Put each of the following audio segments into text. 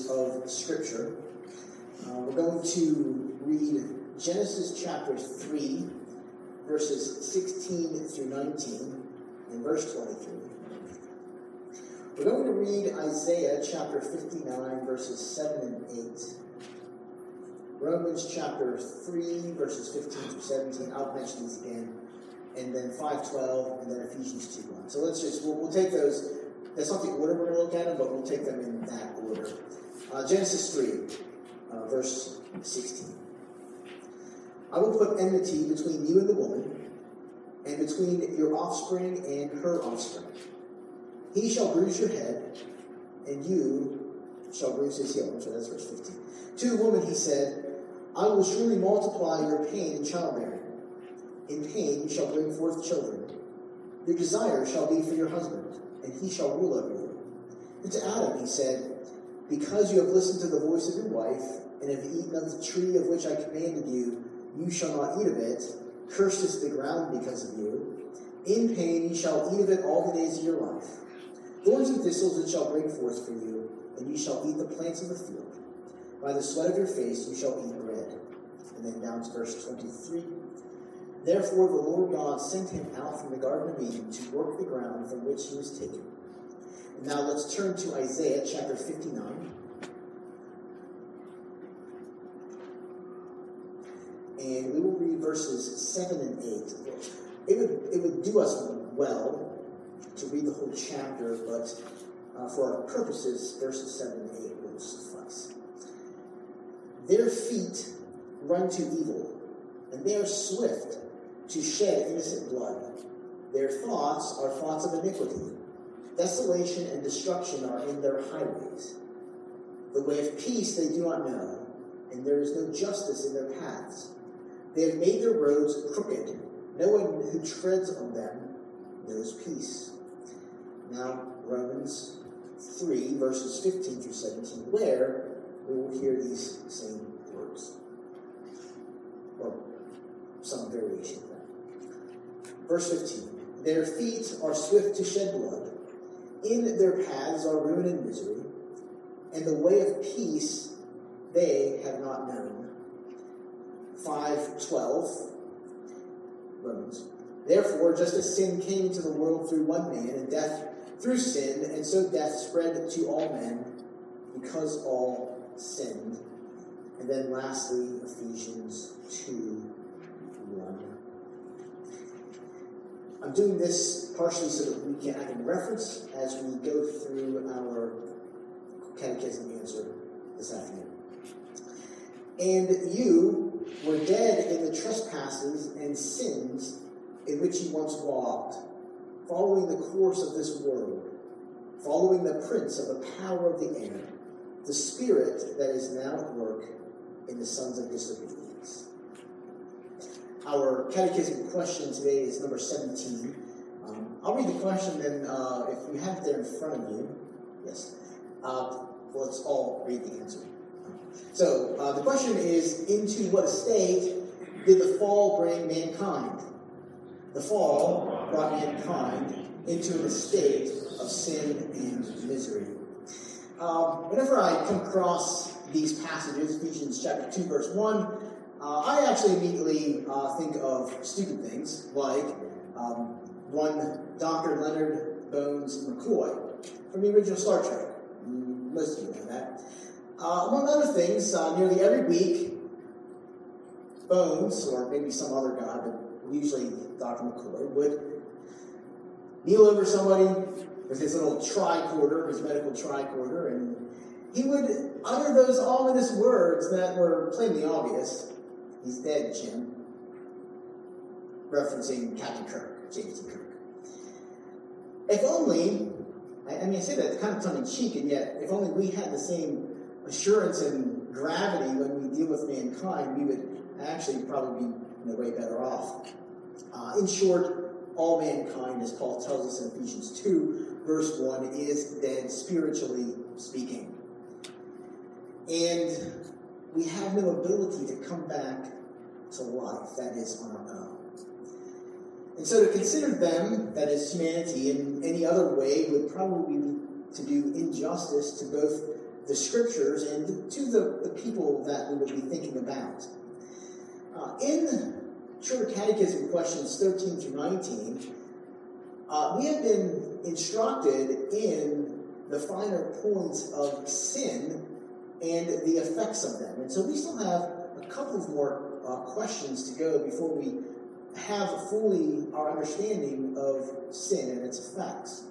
passages of Scripture. We're going to read Genesis chapter 3, verses 16 through 19, and verse 23. We're going to read Isaiah chapter 59, verses 7 and 8. Romans chapter 3, verses 15 through 17. I'll mention these again. And then 5:12, and then Ephesians 2:1. So we'll take those. That's not the order we're going to look at them, but we'll take them in that order. Genesis 3, verse 16. I will put enmity between you and the woman, and between your offspring and her offspring. He shall bruise your head, and you shall bruise his heel. So that's verse 15. To the woman he said, I will surely multiply your pain in childbearing. In pain you shall bring forth children. Your desire shall be for your husband, and he shall rule over you. And to Adam he said, because you have listened to the voice of your wife, and have eaten of the tree of which I commanded you, you shall not eat of it. Cursed is the ground because of you. In pain you shall eat of it all the days of your life. Thorns and thistles it shall bring forth for you, and you shall eat the plants of the field. By the sweat of your face you shall eat bread. And then down to verse 23. Therefore the Lord God sent him out from the Garden of Eden to work the ground from which he was taken. And now let's turn to Isaiah chapter 59. And we will read verses 7 and 8. It would do us well to read the whole chapter, but for our purposes, verses 7 and 8 will suffice. Their feet run to evil, and they are swift to shed innocent blood. Their thoughts are thoughts of iniquity. Desolation and destruction are in their highways. The way of peace they do not know, and there is no justice in their paths. They have made their roads crooked. No one who treads on them knows peace. Now, Romans 3, verses 15 through 17, where we will hear these same words, or some variation of that. Verse 15, their feet are swift to shed blood. In their paths are ruin and misery, and the way of peace they have not known. 5:12, Romans. Therefore, just as sin came into the world through one man, and death through sin, and so death spread to all men, because all sinned. And then lastly, Ephesians 2:1. I'm doing this partially so that I can reference as we go through our catechism answer this afternoon. And you were dead in the trespasses and sins in which you once walked, following the course of this world, following the prince of the power of the air, the spirit that is now at work in the sons of disobedience. Our catechism question today is number 17. I'll read the question, and if you have it there in front of you, yes, let's all read the answer. So, the question is, into what estate did the fall bring mankind? The fall brought mankind into an estate of sin and misery. Whenever I come across these passages, Ephesians chapter 2, verse 1, I actually immediately think of stupid things, like one Dr. Leonard Bones McCoy from the original Star Trek. Most of you know that. Among other things, nearly every week, Bones, or maybe some other guy, but usually Dr. McCoy, would kneel over somebody with his little tricorder, his medical tricorder, and he would utter those ominous words that were plainly obvious. He's dead, Jim. Referencing Captain Kirk, James T. Kirk. If only, I say that kind of tongue-in-cheek, and yet, if only we had the same assurance and gravity when we deal with mankind, we would actually probably be way better off. In short, all mankind, as Paul tells us in Ephesians 2, verse 1, is dead spiritually speaking. And we have no ability to come back to life, that is, on our own. And so to consider them, that is, humanity, in any other way would probably be to do injustice to both the scriptures and to the people that we would be thinking about. In Shorter Catechism questions 13 through 19, we have been instructed in the finer points of sin and the effects of them. And so we still have a couple of more questions to go before we have fully our understanding of sin and its effects.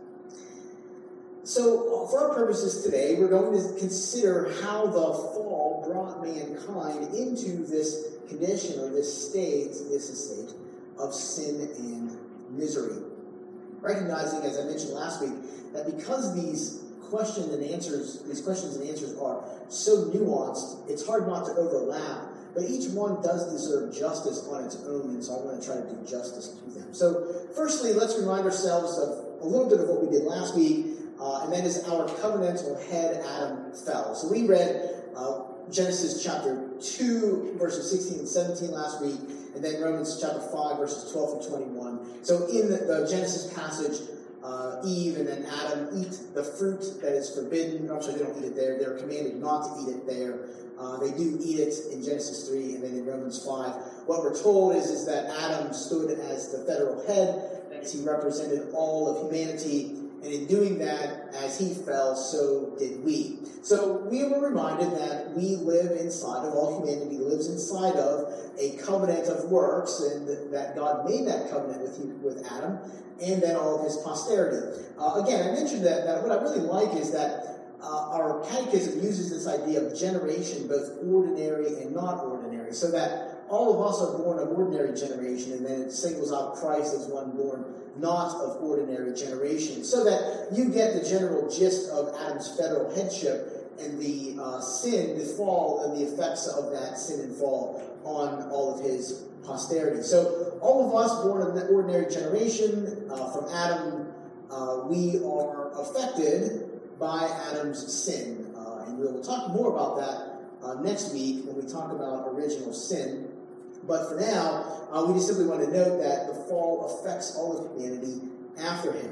So for our purposes today, we're going to consider how the fall brought mankind into this condition or this estate of sin and misery. Recognizing, as I mentioned last week, that because these questions and answers are so nuanced, it's hard not to overlap, but each one does deserve justice on its own, and so I want to try to do justice to them. So firstly, let's remind ourselves of a little bit of what we did last week, and that is our covenantal head, Adam, fell. So we read Genesis chapter 2, verses 16 and 17 last week, and then Romans chapter 5, verses 12 through 21. So in the Genesis passage, Eve and then Adam eat the fruit that is forbidden. I'm sorry, they don't eat it there. They're commanded not to eat it there. They do eat it in Genesis 3 and then in Romans 5. What we're told is that Adam stood as the federal head, as he represented all of humanity. And in doing that, as he fell, so did we. So we were reminded that we live inside of, all humanity lives inside of a covenant of works, and that God made that covenant with Adam, and then all of his posterity. Again, I mentioned that what I really like is that our catechism uses this idea of generation, both ordinary and not ordinary, so that all of us are born of ordinary generation, and then it singles out Christ as one born not of ordinary generation, so that you get the general gist of Adam's federal headship and the sin, the fall, and the effects of that sin and fall on all of his posterity. So all of us born of the ordinary generation, from Adam, we are affected by Adam's sin. And we will talk more about that next week when we talk about original sin. But for now, we just simply want to note that the fall affects all of humanity after him.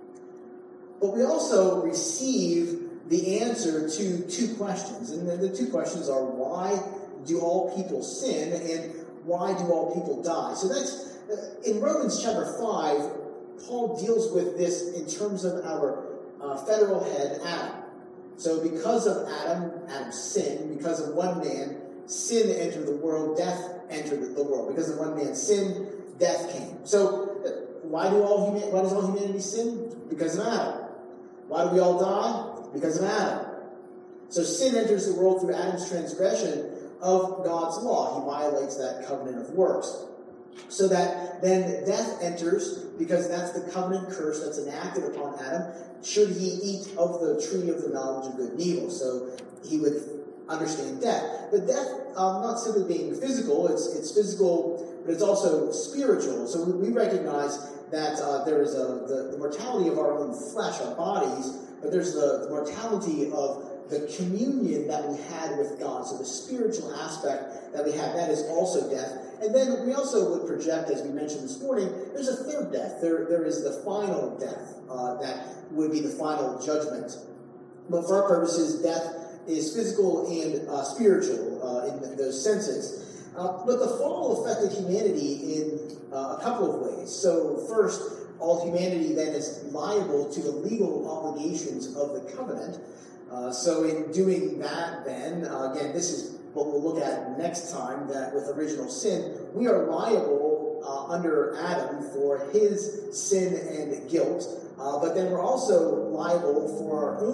But we also receive the answer to two questions. And the two questions are, why do all people sin? And why do all people die? So that's, in Romans chapter 5, Paul deals with this in terms of our federal head, Adam. So because of Adam's sin, because of one man, sin entered the world, death entered the world. Because of one man's sin, death came. So why does all humanity sin? Because of Adam. Why do we all die? Because of Adam. So sin enters the world through Adam's transgression of God's law. He violates that covenant of works. So that then death enters, because that's the covenant curse that's enacted upon Adam, should he eat of the tree of the knowledge of good and evil. So he would understand death. But death, not simply being physical, it's physical, but it's also spiritual. So we recognize that there is the mortality of our own flesh, our bodies, but there's the mortality of the communion that we had with God. So the spiritual aspect that we have, that is also death. And then we also would project, as we mentioned this morning, there's a third death. There is the final death that would be the final judgment. But for our purposes, death is physical and spiritual in those senses. But the fall affected humanity in a couple of ways. So first, all humanity then is liable to the legal obligations of the covenant. So in doing that then, again, this is what we'll look at next time, that with original sin, we are liable under Adam for his sin and guilt, but then we're also liable for our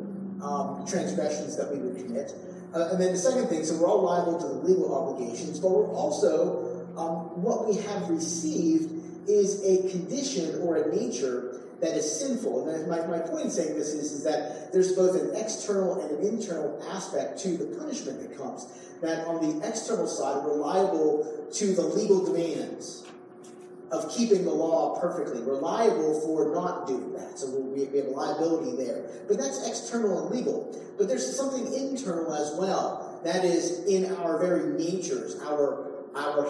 own transgressions that we would commit. And then the second thing, so we're all liable to the legal obligations, but we're also, what we have received is a condition or a nature that is sinful. And my point in saying this is that there's both an external and an internal aspect to the punishment that comes. That on the external side, we're liable to the legal demands of keeping the law perfectly. We're liable for not doing that. So we have a liability there. But that's external and legal. But there's something internal as well. That is in our very natures, our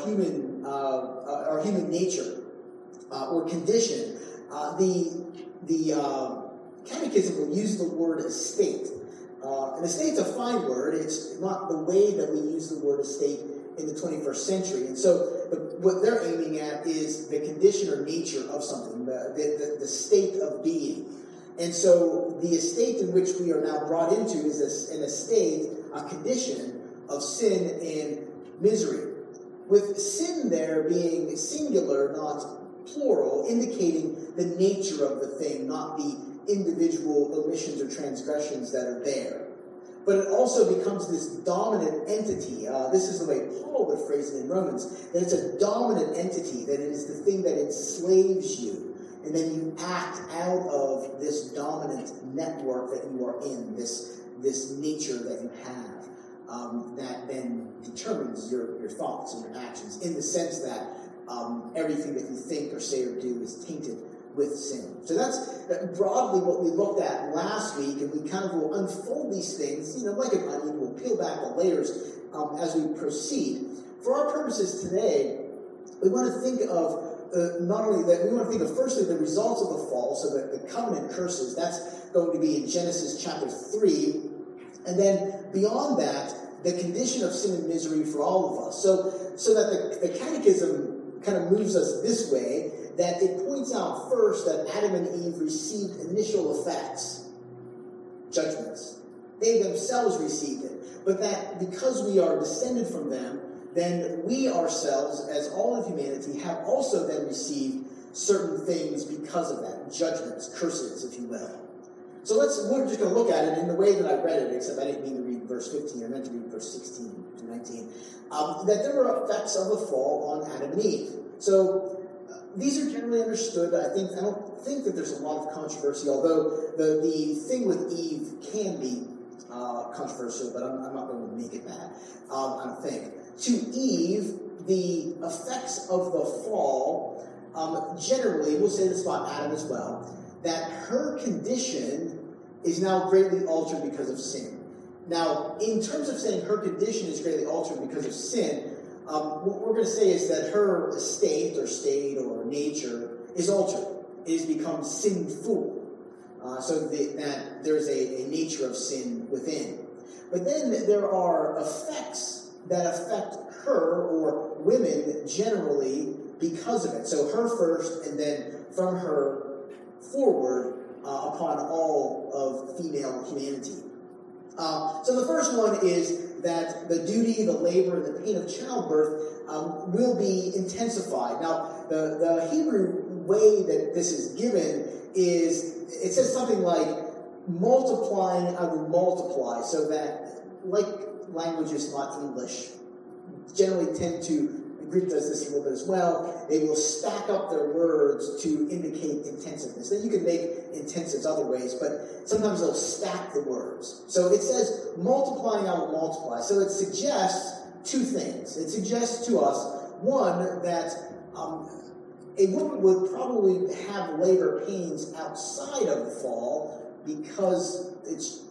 human nature or condition. The Catechism will use the word estate. An estate's a fine word. It's not the way that we use the word estate in the 21st century. And so what they're aiming at is the condition or nature of something, the state of being. And so the estate in which we are now brought into is an estate, a condition of sin and misery. With sin there being singular, not plural, indicating the nature of the thing, not the individual omissions or transgressions that are there. But it also becomes this dominant entity. This is the way Paul would phrase it in Romans, that it's a dominant entity, that it is the thing that enslaves you. And then you act out of this dominant network that you are in, this nature that you have, that then determines your thoughts and your actions, in the sense that everything that you think or say or do is tainted with sin. So that's broadly what we looked at last week, and we kind of will unfold these things, like an onion. We'll peel back the layers as we proceed. For our purposes today, we want to think of not only that, we want to think of firstly the results of the fall, so the covenant curses. That's going to be in Genesis chapter 3. And then beyond that, the condition of sin and misery for all of us. So that the catechism kind of moves us this way, that it points out first that Adam and Eve received initial effects, judgments. They themselves received it. But that because we are descended from them, then we ourselves, as all of humanity, have also then received certain things because of that. Judgments, curses, if you will. So we're just going to look at it in the way that I read it, except I didn't mean to read verse 15, I meant to read verse 16 to 19. That there were effects of the fall on Adam and Eve. So these are generally understood. I don't think that there's a lot of controversy, although the thing with Eve can be controversial, but I'm not going to make it that. I don't think. To Eve, the effects of the fall, generally, we'll say this about Adam as well, that her condition is now greatly altered because of sin. Now, in terms of saying her condition is greatly altered because of sin, what we're going to say is that her estate or state or nature is altered. It has become sinful. So that there's a nature of sin within. But then there are effects that affect her or women generally because of it. So her first, and then from her forward upon all of female humanity. So the first one is that the duty, the labor, and the pain of childbirth will be intensified. Now, the Hebrew way that this is given is, it says something like, multiplying, I will multiply, so that, like languages not English, generally tend to, Greek does this a little bit as well, they will stack up their words to indicate intensiveness. Then you can make intensives other ways, but sometimes they'll stack the words. So it says, multiplying, I will multiply. So it suggests two things. It suggests to us, one, that a woman would probably have labor pains outside of the fall because it's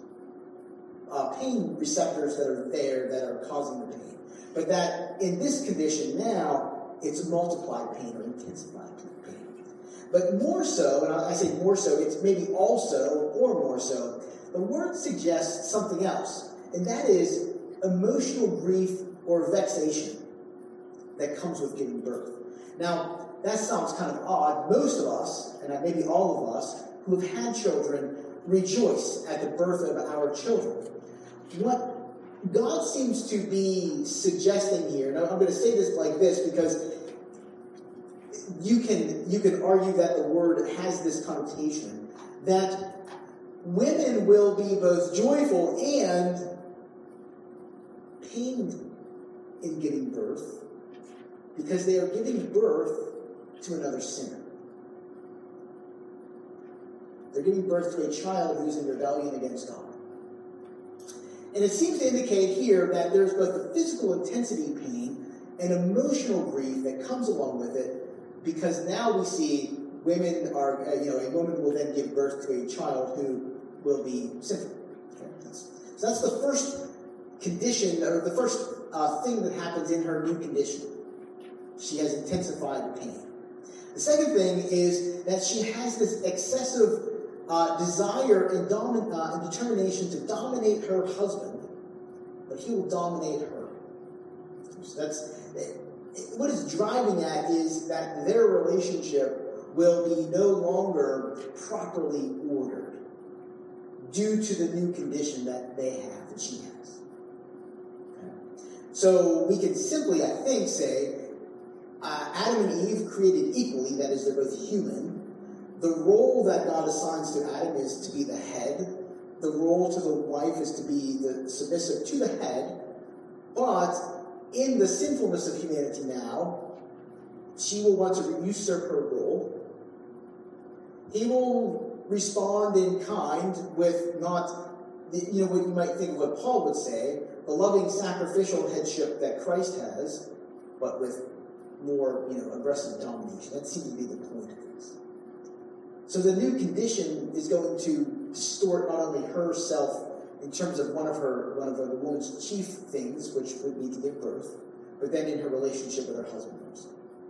pain receptors that are there that are causing the pain. But that in this condition now, it's multiplied pain or intensified pain. But more so, and I say more so, it's maybe also or more so, the word suggests something else. And that is emotional grief or vexation that comes with giving birth. Now, that sounds kind of odd. Most of us, and maybe all of us, who have had children, rejoice at the birth of our children. What God seems to be suggesting here, and I'm going to say this like this because you can argue that the word has this connotation, that women will be both joyful and pained in giving birth because they are giving birth to another sinner. They're giving birth to a child who's in rebellion against God. And it seems to indicate here that there's both the physical intensity pain and emotional grief that comes along with it, because now we see women are, a woman will then give birth to a child who will be sinful. Okay? So that's the first condition, or the first thing that happens in her new condition. She has intensified pain. The second thing is that she has this excessive desire and determination to dominate her husband, but he will dominate her. So that's what it's driving at, is that their relationship will be no longer properly ordered due to the new condition that they have, that she has. Okay. So we can simply, I think, say Adam and Eve created equally, that is, they're both human. The role that God assigns to Adam is to be the head. The role to the wife is to be the submissive to the head. But in the sinfulness of humanity now, she will want to usurp her role. He will respond in kind with not, what you might think of what Paul would say, the loving sacrificial headship that Christ has, but with more, aggressive domination. That seems to be the point of this. So the new condition is going to distort not only herself in terms of one of the woman's chief things, which would be to give birth, but then in her relationship with her husband also.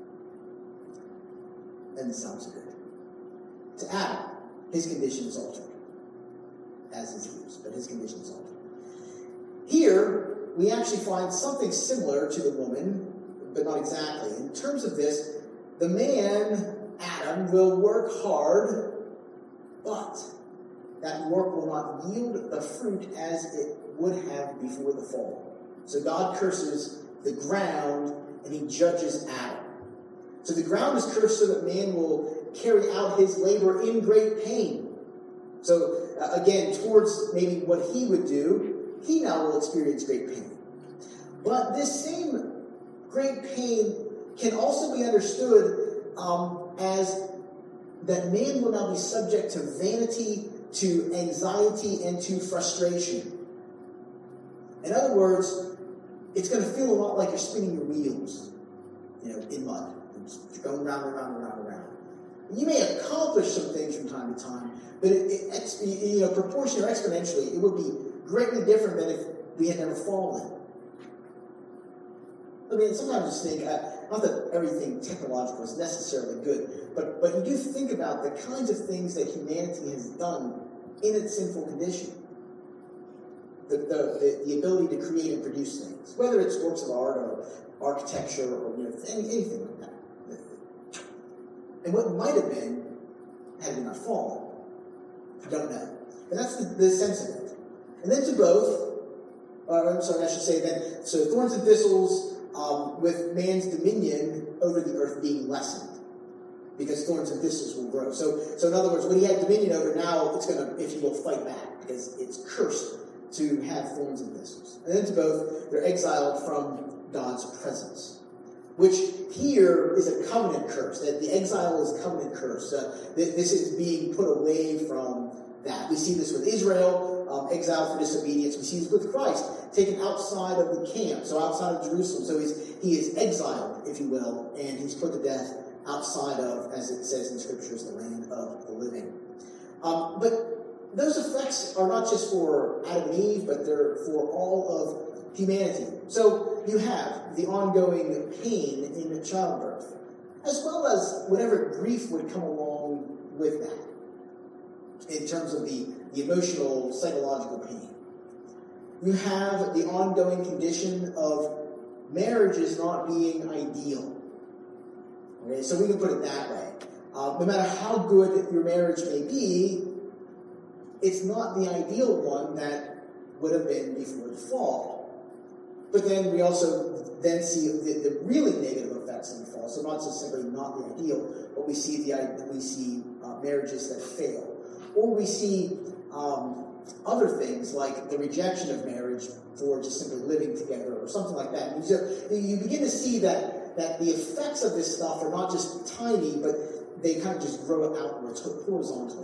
And it sounds good. To Adam, his condition is altered, as is Eve's, but his condition is altered. Here, we actually find something similar to the woman, but not exactly. In terms of this, the man, Adam, will work hard, but that work will not yield the fruit as it would have before the fall. So God curses the ground, and he judges Adam. So the ground is cursed so that man will carry out his labor in great pain. So again, towards maybe what he would do, he now will experience great pain. But this same great pain can also be understood as that man will now be subject to vanity, to anxiety, and to frustration. In other words, it's going to feel a lot like you're spinning your wheels, in mud. You're going round and round and round and round. You may accomplish some things from time to time, but proportionally or exponentially, it would be greatly different than if we had never fallen. I mean, sometimes I just think, not that everything technological is necessarily good, but you do think about the kinds of things that humanity has done in its sinful condition. The ability to create and produce things, whether it's works of art or architecture or anything like that. And what might have been had we not fallen. I don't know. And that's the sense of it. And then to both, so thorns and thistles with man's dominion over the earth being lessened. Because thorns and thistles will grow. So in other words, what he had dominion over, now it's going to, if you will, fight back. Because it's cursed to have thorns and thistles. And then to both, they're exiled from God's presence. Which here is a covenant curse. That the exile is a covenant curse. This is being put away from that. We see this with Israel, exiled for disobedience. We see this with Christ, taken outside of the camp, so outside of Jerusalem. So he is exiled, if you will, and he's put to death outside of, as it says in Scriptures, the land of the living. But those effects are not just for Adam and Eve, but they're for all of humanity. So you have the ongoing pain in childbirth, as well as whatever grief would come along with that, in terms of the emotional, psychological pain. You have the ongoing condition of marriages not being ideal. Okay, so we can put it that way. No matter how good your marriage may be, it's not the ideal one that would have been before the fall. But then we also then see the really negative effects of the fall. So not just simply not the ideal, but we see marriages that fail, or we see other things like the rejection of marriage for just simply living together or something like that. And so you begin to see that the effects of this stuff are not just tiny, but they kind of just grow outwards horizontally.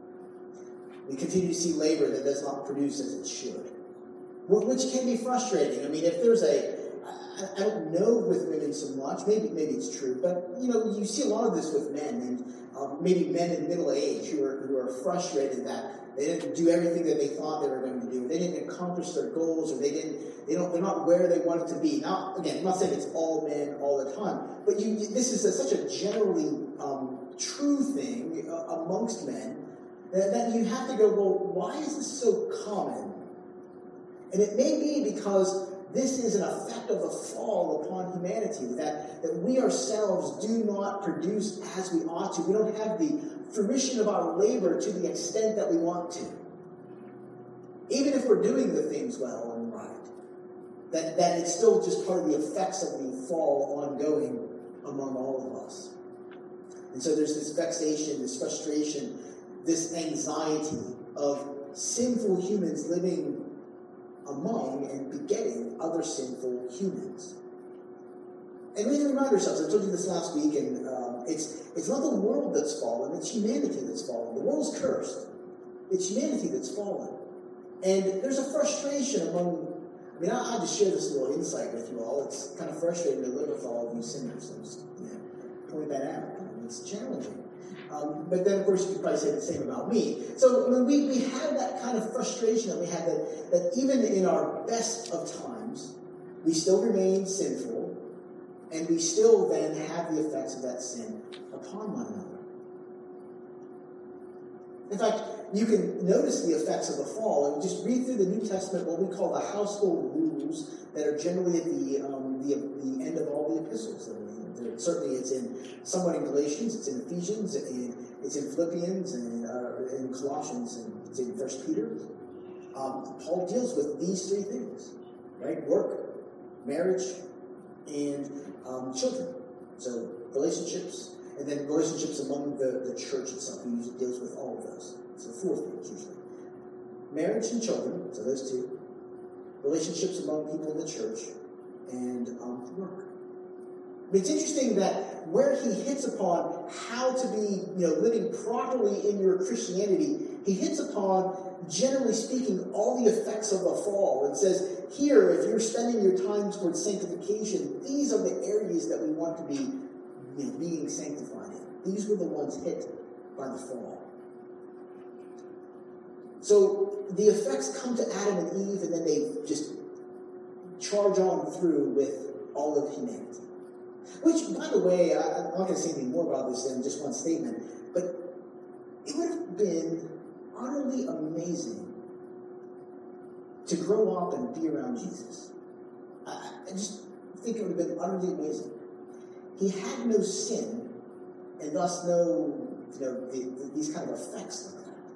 We continue to see labor that does not produce as it should, which can be frustrating. I mean, if there's I don't know with women so much, maybe it's true, but you see a lot of this with men, and maybe men in middle age who are frustrated that they didn't do everything that they thought they were going to do. They didn't accomplish their goals, or they're not where they wanted to be. Now, again, I'm not saying it's all men all the time, but this is such a generally true thing amongst men, that you have to go, well, why is this so common? And it may be because this is an effect of the fall upon humanity, that we ourselves do not produce as we ought to. We don't have the fruition of our labor to the extent that we want to. Even if we're doing the things well and right, that it's still just part of the effects of the fall ongoing among all of us. And so there's this vexation, this frustration, this anxiety of sinful humans living among and begetting other sinful humans. And we need to remind ourselves, I told you this last week, and it's not the world that's fallen, it's humanity that's fallen. The world's cursed. It's humanity that's fallen. And there's a frustration among, I'll just share this little insight with you all. It's kind of frustrating to live with all of you sinners. I'm just point that out. It's challenging. But then, of course, you could probably say the same about me. So we have that kind of frustration that we have, that even in our best of times, we still remain sinful, and we still then have the effects of that sin upon one another. In fact, you can notice the effects of the fall and just read through the New Testament, what we call the household rules that are generally at the end of all the epistles. Certainly it's somewhat in Galatians, it's in Ephesians, it's in Philippians, and in Colossians, and it's in 1 Peter. Paul deals with these three things, right? Work, marriage, and children. So relationships, and then relationships among the church itself. He usually deals with all of those. So four things usually. Marriage and children, so those two. Relationships among people in the church, and work. It's interesting that where he hits upon how to be, living properly in your Christianity, he hits upon, generally speaking, all the effects of the fall, and says, here, if you're spending your time towards sanctification, these are the areas that we want to be, being sanctified in. These were the ones hit by the fall. So the effects come to Adam and Eve, and then they just charge on through with all of humanity. Which, by the way, I'm not going to say anything more about this than just one statement, but it would have been utterly amazing to grow up and be around Jesus. I just think it would have been utterly amazing. He had no sin, and thus no, these kind of effects like that.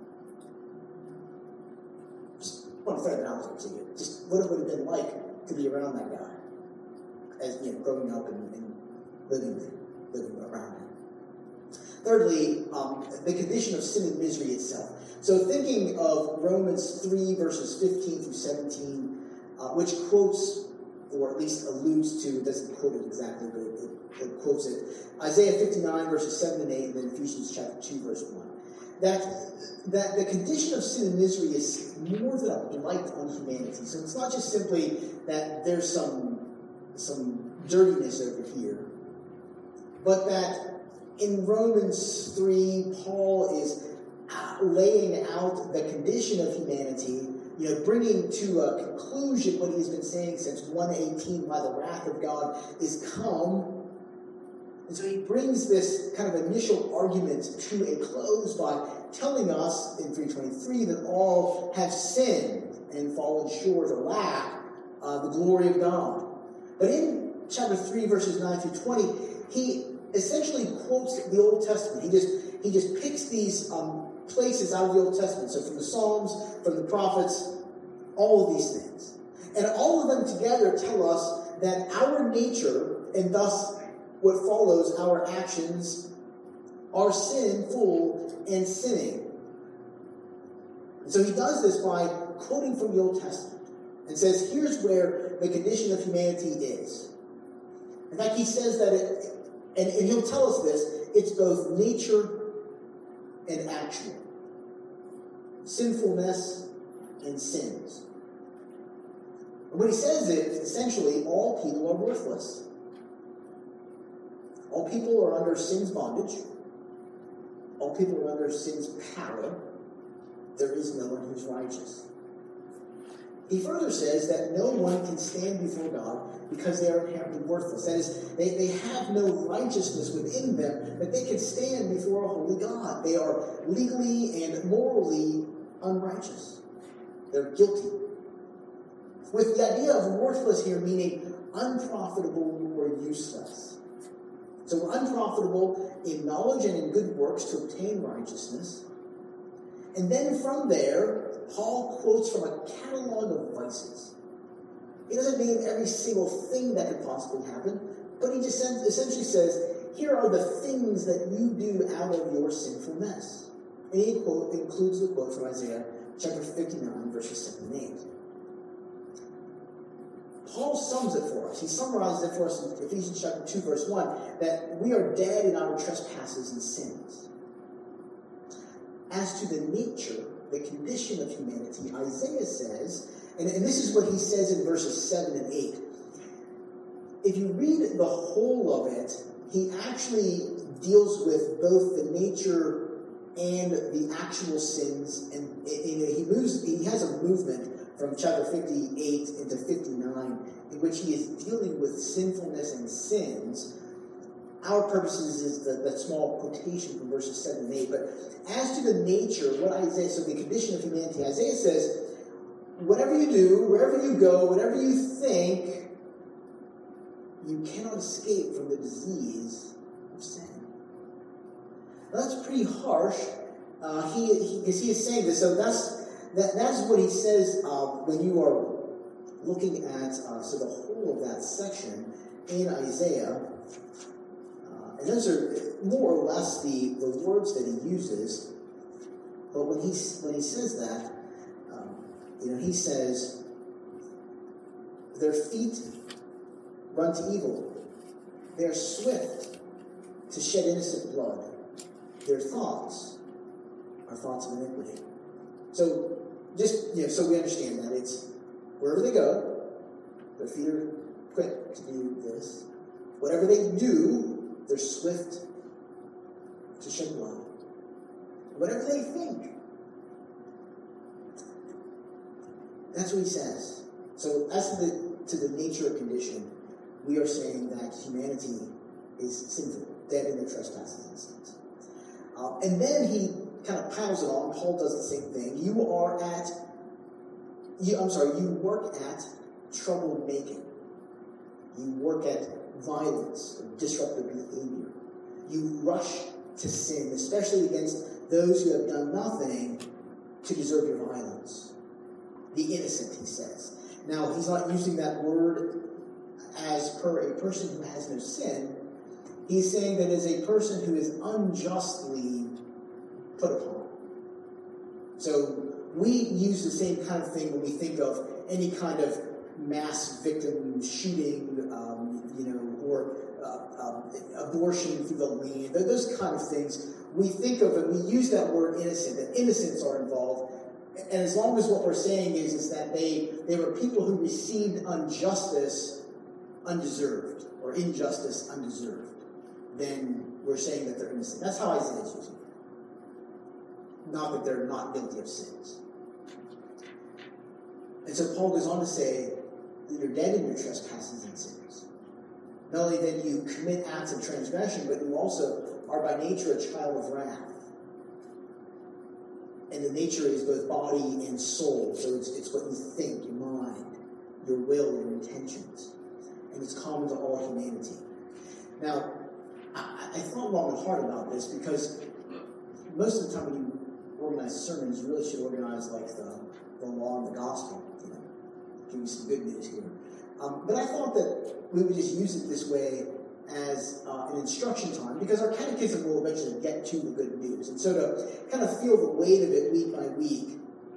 Just want to throw that out to you. Just what it would have been like to be around that guy, as growing up and living around him. Thirdly, the condition of sin and misery itself. So thinking of Romans 3, verses 15 through 17, which quotes, or at least alludes to, it doesn't quote it exactly, but it quotes it, Isaiah 59, verses 7 and 8, and then Ephesians chapter 2, verse 1. That the condition of sin and misery is more than a blight on humanity. So it's not just simply that there's some dirtiness over here, but that in Romans 3, Paul is laying out the condition of humanity, bringing to a conclusion what he's been saying since 1:18, by the wrath of God is come. And so he brings this kind of initial argument to a close by telling us in 3:23 that all have sinned and fallen short or lack the glory of God. But in chapter 3, verses 9 through 20, he essentially quotes the Old Testament. He just picks these places out of the Old Testament. So from the Psalms, from the prophets, all of these things. And all of them together tell us that our nature, and thus what follows, our actions, are sinful and sinning. And so he does this by quoting from the Old Testament and says, here's where the condition of humanity is. In fact, he says that and he'll tell us this, it's both nature and actual. Sinfulness and sins. And what he says is, essentially, all people are worthless. All people are under sin's bondage. All people are under sin's power. There is no one who's righteous. He further says that no one can stand before God because they are inherently worthless. That is, they have no righteousness within them that they can stand before a holy God. They are legally and morally unrighteous. They're guilty. With the idea of worthless here meaning unprofitable or useless. So we're unprofitable in knowledge and in good works to obtain righteousness. And then from there, Paul quotes from a catalog of vices. He doesn't name every single thing that could possibly happen, but he just essentially says, here are the things that you do out of your sinful mess. And he includes the quote from Isaiah chapter 59, verses 7 and 8. Paul sums it for us. He summarizes it for us in Ephesians chapter 2, verse 1, that we are dead in our trespasses and sins. As to the nature, the condition of humanity, Isaiah says, and this is what he says in verses 7 and 8. If you read the whole of it, he actually deals with both the nature and the actual sins, and he has a movement from chapter 58 into 59 in which he is dealing with sinfulness and sins. Our purposes is that small quotation from verses 7 and 8. But as to the nature, what Isaiah, so the condition of humanity, Isaiah says, whatever you do, wherever you go, whatever you think, you cannot escape from the disease of sin. Now, that's pretty harsh. He is saying this, so that's what he says when you are looking at so the whole of that section in Isaiah. And those are more or less the words that he uses. But when he says that, he says, their feet run to evil. They are swift to shed innocent blood. Their thoughts are thoughts of iniquity. So, so we understand that it's wherever they go, their feet are quick to do this. Whatever they do, they're swift to shed blood. Whatever they think. That's what he says. So as to the nature of condition, we are saying that humanity is sinful, dead in their trespasses and sins. And then he kind of piles it on. Paul does the same thing. You work at troublemaking. You work at violence or disruptive behavior. You rush to sin, especially against those who have done nothing to deserve your violence. The innocent, he says. Now, he's not using that word as per a person who has no sin. He's saying that as a person who is unjustly put upon. So we use the same kind of thing when we think of any kind of mass victim shooting, or abortion through the land, those kind of things. We think of it, we use that word innocent, that innocents are involved. And as long as what we're saying is that they were people who received injustice undeserved, or injustice undeserved, then we're saying that they're innocent. That's how Isaiah is using it. Not that they're not guilty of sins. And so Paul goes on to say that you're dead in your trespasses and sins. Not only then you commit acts of transgression, but you also are by nature a child of wrath. And the nature is both body and soul. So it's what you think, your mind, your will, your intentions. And it's common to all humanity. Now, I thought long and hard about this because most of the time when you organize sermons, you really should organize like the law and the gospel. Give you some good news here. But I thought that we would just use it this way as an instruction time, because our catechism will eventually get to the good news. And so to kind of feel the weight of it week by week,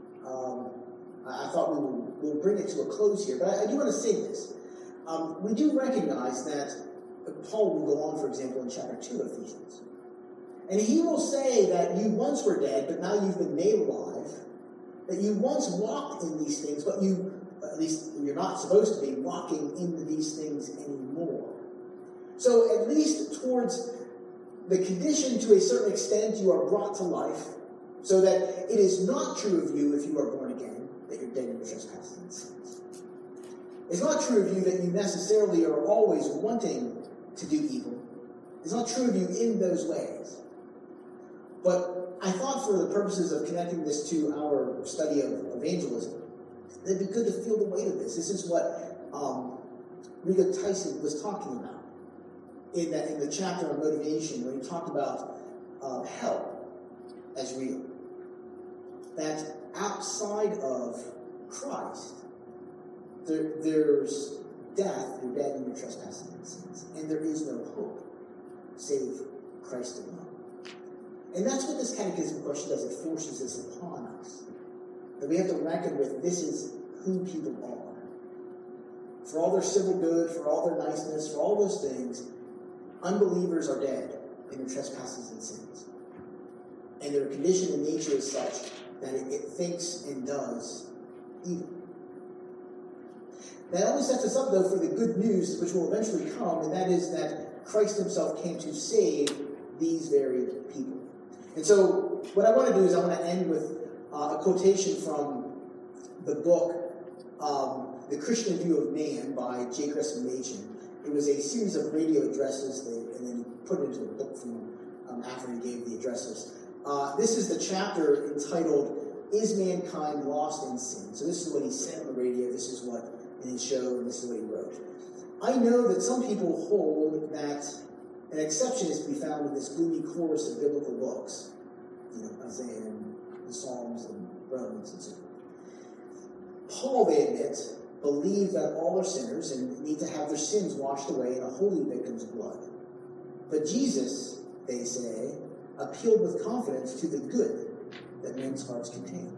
I thought we'll bring it to a close here. But I do want to say this. We do recognize that Paul will go on, for example, in chapter 2 of Ephesians. And he will say that you once were dead, but now you've been made alive. That you once walked in these things, but at least you're not supposed to be walking in these things anymore. So at least towards the condition, to a certain extent, you are brought to life, so that it is not true of you if you are born again, that you're dead in your trespasses and sins. It's not true of you that you necessarily are always wanting to do evil. It's not true of you in those ways. But I thought for the purposes of connecting this to our study of evangelism, it'd be good to feel the weight of this. This is what Rico Tyson was talking about in the chapter on motivation, when he talked about hell as real. That outside of Christ, there's death, you're dead in your trespasses and sins, and there is no hope save Christ alone. And that's what this catechism question does. It forces this upon us. That we have to reckon with, this is who people are. For all their civil good, for all their niceness, for all those things, unbelievers are dead in their trespasses and sins. And their condition in nature is such that it thinks and does evil. That only sets us up, though, for the good news which will eventually come, and that is that Christ himself came to save these very people. And so what I want to do is I want to end with a quotation from the book, The Christian View of Man by J. Cresson Machen. It was a series of radio addresses, and then he put it into a book from after he gave the addresses. This is the chapter entitled, Is Mankind Lost in Sin? So this is what he said on the radio, this is what in his show, and this is what he wrote. I know that some people hold that an exception is to be found in this gloomy chorus of biblical books, Isaiah and the Psalms and Romans and so forth. Paul, they admit, believe that all are sinners and need to have their sins washed away in a holy victim's blood. But Jesus, they say, appealed with confidence to the good that men's hearts contained.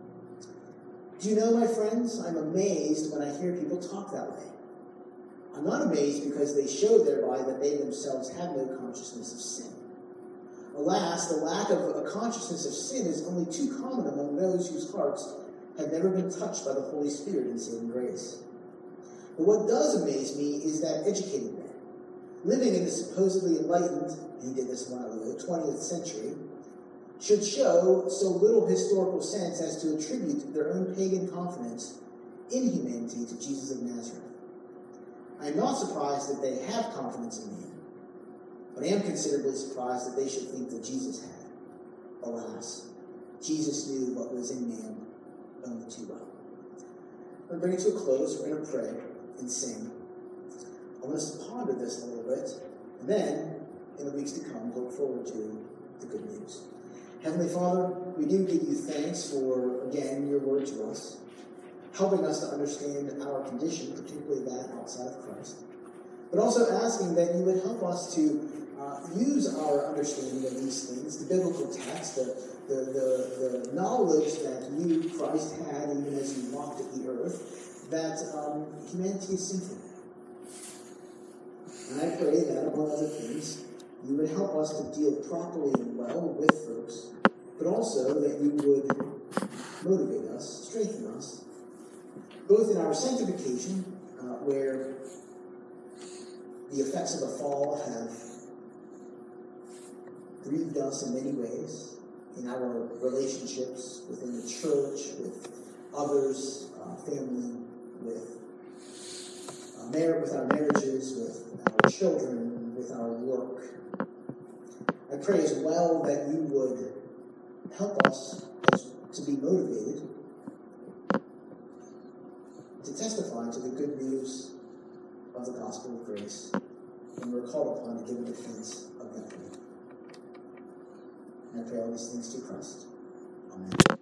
Do you know, my friends, I'm amazed when I hear people talk that way. I'm not amazed because they show thereby that they themselves have no consciousness of sin. Alas, the lack of a consciousness of sin is only too common among those whose hearts have never been touched by the Holy Spirit in saving grace. But what does amaze me is that educated men, living in the supposedly enlightened, and he did this a while ago, 20th century, should show so little historical sense as to attribute their own pagan confidence in humanity to Jesus of Nazareth. I am not surprised that they have confidence in man, but I am considerably surprised that they should think that Jesus had. Alas, Jesus knew what was in man only too well. We're going to bring it to a close. We're going to pray and sing. I want us to ponder this a little bit, and then, in the weeks to come, look forward to the good news. Heavenly Father, we do give you thanks for, again, your word to us, helping us to understand our condition, particularly that outside of Christ, but also asking that you would help us to use our understanding of these things, the biblical text, the knowledge that you, Christ, had even as you walked the earth, that humanity is sinful. And I pray that, among other things, you would help us to deal properly and well with folks, but also that you would motivate us, strengthen us, both in our sanctification, where the effects of the fall have grieved us in many ways, in our relationships within the church, with others, family, with our marriages, with our children, with our work. I pray as well that you would help us to be motivated to testify to the good news of the gospel of grace when we're called upon to give a defense of that faith. And I pray all these things through Christ. Amen.